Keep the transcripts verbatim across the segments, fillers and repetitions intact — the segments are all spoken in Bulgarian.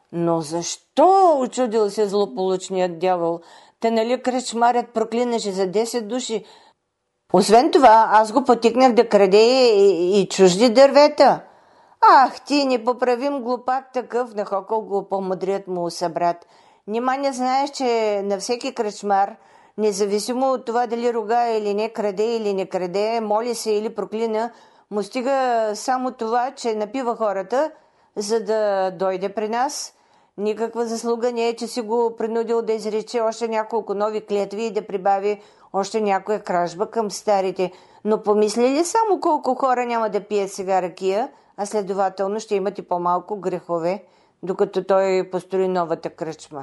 Но защо, учудил се злополучният дявол, те нали кръчмарят проклинаше за десет души? Освен това, аз го потикнах да краде и, и чужди дървета. Ах, ти непоправим глупак такъв, нахокал го по-мъдрият му събрат. Нима не знаеш, че на всеки кръчмар, независимо от това дали рога или не, краде или не краде, моли се или проклина, му стига само това, че напива хората, за да дойде при нас. Никаква заслуга не е, че си го принудил да изрече още няколко нови клетви и да прибави още някоя кражба към старите. Но помисли ли само колко хора няма да пият сега ракия, а следователно ще имат и по-малко грехове, докато той построи новата кръчма.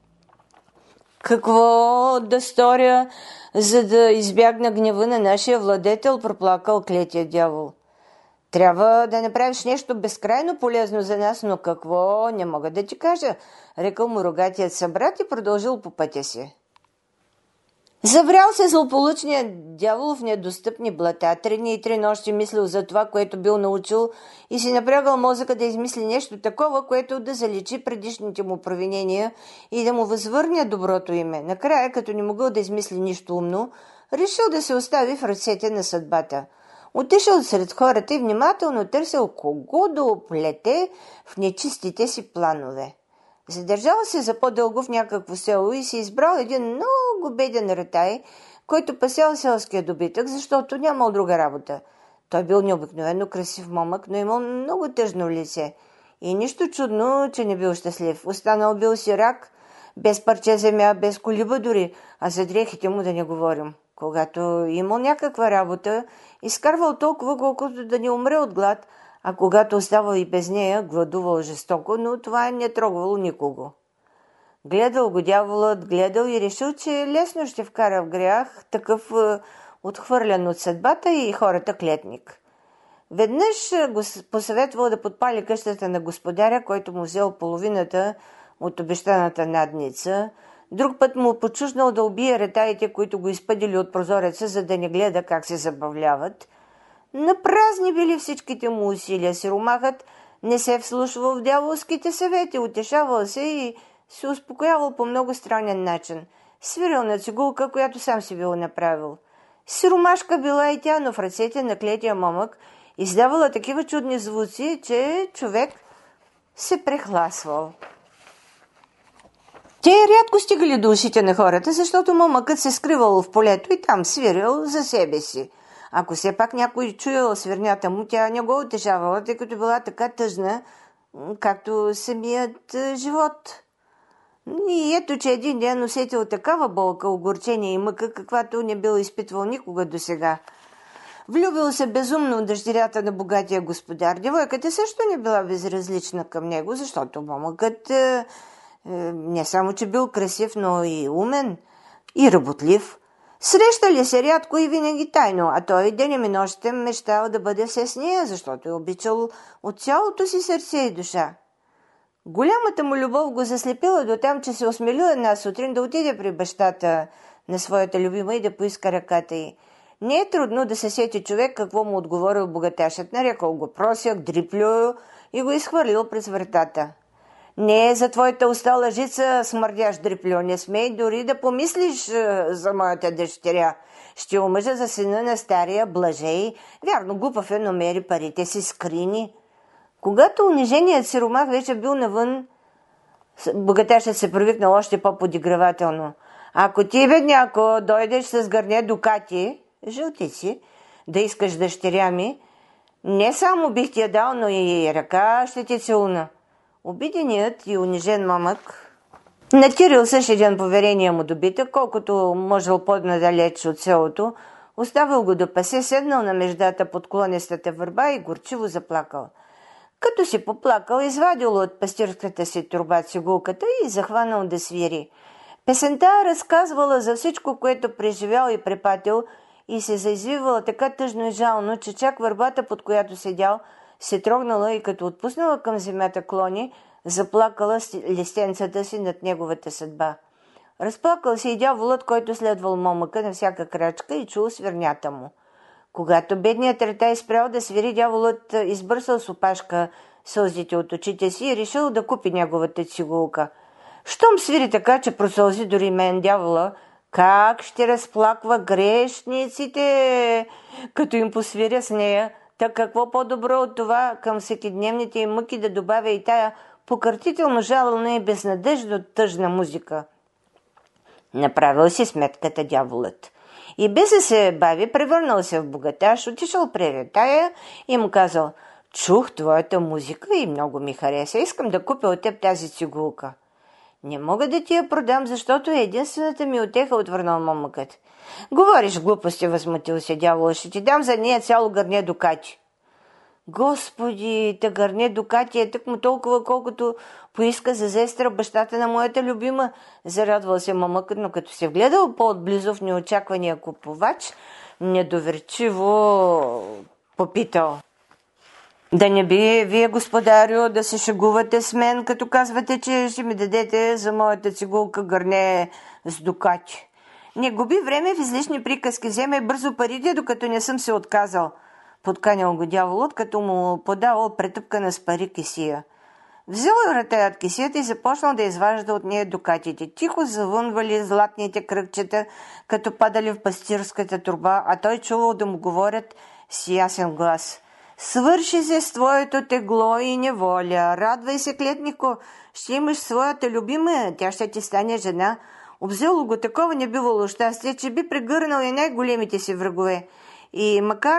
Какво да сторя, за да избягна гнева на нашия владетел, проплакал клетия дявол. Трябва да направиш нещо безкрайно полезно за нас, но какво, не мога да ти кажа, рекал му рогатият събрат и продължил по пътя си. Заврял се злополучният дявол в недостъпни блата, три дни и три нощи мислил за това, което бил научил и си напрягал мозъка да измисли нещо такова, което да заличи предишните му провинения и да му възвърне доброто име. Накрая, като не могъл да измисли нищо умно, решил да се остави в ръцете на съдбата. Отишъл сред хората и внимателно търсил кого да оплете в нечистите си планове. Задържал се за по-дълго в някакво село и си избрал един много беден ратай, който пасял селския добитък, защото нямал друга работа. Той бил необикновено красив момък, но имал много тъжно лице. И нищо чудно, че не бил щастлив. Останал бил сирак, без парче земя, без колиба дори, а за дрехите му да не говорим. Когато имал някаква работа, изкарвал толкова, колкото да не умре от глад, а когато оставал и без нея, гладувал жестоко, но това не трогвало никого. Гледал го дяволът, гледал и решил, че лесно ще вкара в грях такъв е, отхвърлян от съдбата и хората клетник. Веднъж го посъветвал да подпали къщата на господаря, който му взел половината от обещаната надница. Друг път му почужнал да убие ретаите, които го изпъдили от прозореца, за да не гледа как се забавляват. Напразни били всичките му усилия. Сиромахът не се вслушвал в дяволските съвети, утешавал се и се успокоявал по много странен начин. Свирил на цигулка, която сам си бил направил. Сиромашка била и тя, но в ръцете на клетия момък издавала такива чудни звуци, че човек се прехласвал. Те рядко стигали до ушите на хората, защото момъкът се скривал в полето и там свирил за себе си. Ако все пак някой чуял свирнята му, тя не го утешавала, тъй като била така тъжна, както самият живот. И ето, че един ден усетил такава болка, огорчение и мъка, каквато не бил изпитвал никога досега. Влюбил се безумно в дъщерята на богатия господар. Девойката също не била безразлична към него, защото момъкът е, е, не само, че бил красив, но и умен и работлив. Срещали се рядко и винаги тайно, а той денем и нощем мечтал да бъде все с нея, защото е обичал от цялото си сърце и душа. Голямата му любов го заслепила до там, че се осмелил една сутрин да отиде при бащата на своята любима и да поиска ръката й. Не е трудно да се сети човек какво му отговорил богаташът, нарекал го просяк, дриплю и го изхвърлил през вратата. Не е за твоята уста лъжица, смърдящ дриплю, не смей дори да помислиш е, за моята дъщеря. Ще омъжа за сина на стария блажей, вярно глупав е, но мери парите си скрини. Когато униженият сиромах вече бил навън, богаташът се привикнал още по-подигравателно. Ако ти, бедняко, дойдеш с гърне дукати, жълтици, да искаш дъщеря ми, не само бих ти я дал, но и ръка ще ти целуна. Обиденият и унижен момък натирил същия поверения му добитък, колкото можел по-надалеч от селото, оставил го да пасе, седнал на междата под клонестата върба и горчиво заплакал. Като си поплакал, извадил от пастирската си торба цигулката и захванал да свири. Песента разказвала за всичко, което преживял и препатил, и се заизвивала така тъжно и жално, че чак върбата, под която седял, се трогнала и като отпуснала към земята клони, заплакала листенцата си над неговата съдба. Разплакал се и дяволът, който следвал момъка на всяка крачка и чул свирнята му. Когато бедният ратай спрял да свири, дяволът избърсал с опашка сълзите от очите си и решил да купи неговата цигулка. Щом свири така, че просълзи дори мен дявола, как ще разплаква грешниците, като им посвиря с нея. Та какво по-добро от това към всекидневните им мъки да добавя и тая покъртително жална и безнадежно тъжна музика. Направил си сметката дяволът. И без да се бави, превърнал се в богаташ, отишъл при ретая и му казал: чух твоята музика и много ми хареса, искам да купя от теб тази цигулка. Не мога да ти я продам, защото е единствената ми утеха, отвърнал момъкът. Говориш глупости, възмутил се дявола, ще ти дам за нея цяло гърне дукати. Господи, та гърне дукати е тъкмо толкова, колкото поиска за зестра бащата на моята любима, зарадвал се момъкът, но като се вгледал по-отблизо в неочаквания купувач, недоверчиво попитал: да не би вие, господарю, да се шегувате с мен, като казвате, че ще ми дадете за моята цигулка гърне с дукати. Не губи време в излишни приказки, вземе бързо парите, докато не съм се отказал. Подканял го дяволът, като му подавал претъпкана с пари кесия. Взел рътая от кесията и започнал да изважда от нея дукатите. Тихо завънвали златните кръгчета, като падали в пастирската турба, а той чувал да му говорят с ясен глас: свърши се с твоето тегло и неволя, радвай се, клетнико, ще имаш своята любима, тя ще ти стане жена. Обзело го такова не бивало щастие, че би прегърнал и най-големите си врагове. И макар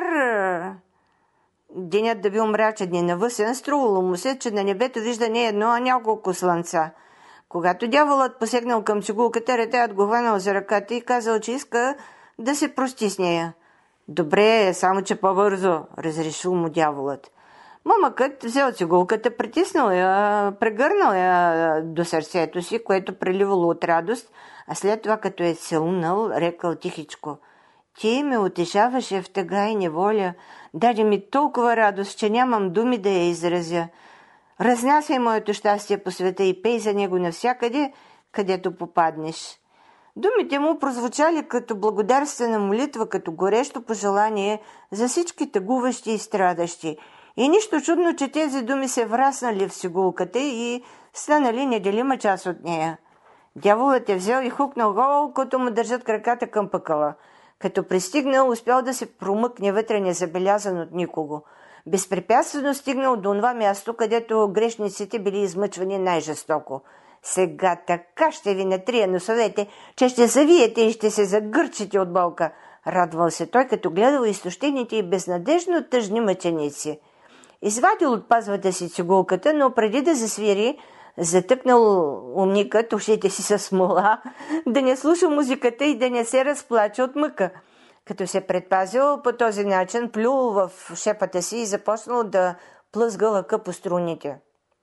денят да бил мрачен и навъсен, струвало му се, че на небето вижда не едно, а няколко слънца. Когато дяволът посегнал към цигулката, ретаят го хванал за ръката и казал, че иска да се прости с нея. Добре, само че по-бързо, разрешил му дяволът. Момъкът взел цигулката, притиснал я, прегърнал я до сърцето си, което преливало от радост, а след това, като е целунал, рекал тихичко: ти ме утешаваше в тъга и неволя, даде ми толкова радост, че нямам думи да я изразя. Разнасяй моето щастие по света и пей за него навсякъде, където попаднеш. Думите му прозвучали като благодарствена молитва, като горещо пожелание за всички тъгуващи и страдащи. И нищо чудно, че тези думи се враснали в цигулката и станали неделима част от нея. Дяволът е взел и хукнал гол, като му държат краката към пъкъла. Като пристигнал, успял да се промъкне вътре незабелязан от никого. Безпрепятствено стигнал до това място, където грешниците били измъчвани най-жестоко. Сега така ще ви натрия носовете, че ще завиете и ще се загърчите от болка, радвал се той, като гледал изтощените и безнадежно тъжни мъченици. Извадил от пазвата си цигулката, но преди да засвири, затъкнал умникът ушите си със смола, да не слуша музиката и да не се разплаче от мъка. Като се предпазил по този начин, плюл в шепата си и започнал да плъзга лъка по струните.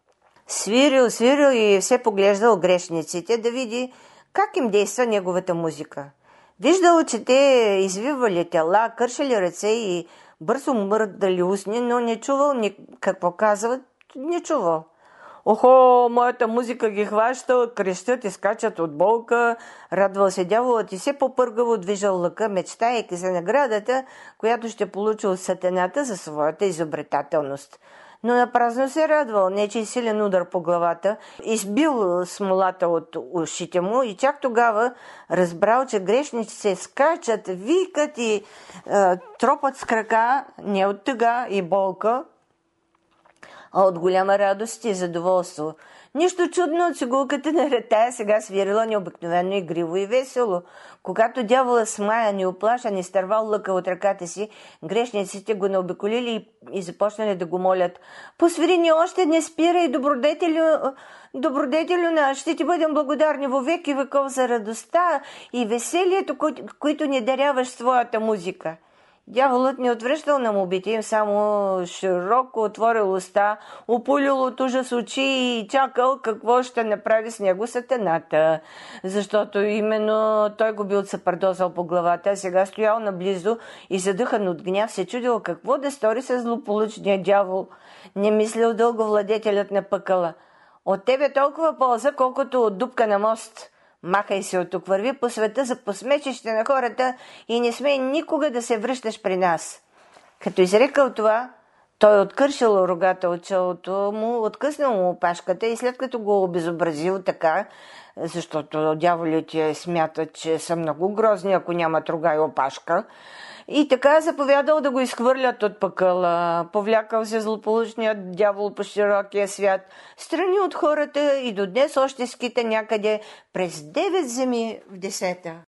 Свирил, свирил и все поглеждал грешниците да види как им действа неговата музика. Виждал, че те извивали тела, кършали ръце и бързо мърдали устни, но не чувал ни какво казват, не чувал. Охо, моята музика ги хваща, крещят и скачат от болка, радвал се дяволът и все по-пъргаво движал лъка, мечтайки за наградата, която ще получи от сатаната за своята изобретателност. Но напразно се радвал, нечий силен удар по главата, избил смолата от ушите му и чак тогава разбрал, че грешниците скачат, викат и е, тропат с крака, не от тъга и болка, а от голяма радост и задоволство. Нищо чудно, от цигулката на ретая сега свирила необикновено игриво и весело. Когато дявола смаян и оплашан изтървал лъка от ръката си, грешниците го наобиколили и започнали да го молят: посвири ни още, не спирай, добродетелю, добродетелю наш, ще ти бъдем благодарни во век и веков за радостта и веселието, които ни даряваш с твоята музика. Дяволът не отвръщал на молбите им, само широко отворил уста, опулил от ужас очи и чакал какво ще направи с него сатаната. Защото именно той го бил цапардозал по главата, а сега стоял наблизо и задъхан от гняв се чудил какво да стори с злополучния дявол. Не мислил дълго владетелят на пъкъла. От тебе толкова полза, колкото от дупка на мост. Махай се от тук, върви по света за посмечище на хората и не смей никога да се връщаш при нас. Като изрекал това, Той откършил рогата от челото му, откъснал му опашката и след като го обезобразил така, защото дяволите смятат, че са много грозни, ако нямат рога и опашка, и така заповядал да го изхвърлят от пъкъла. Повлякал се злополучният дявол по широкия свят, страни от хората и до днес още скита някъде през девет земи в десета.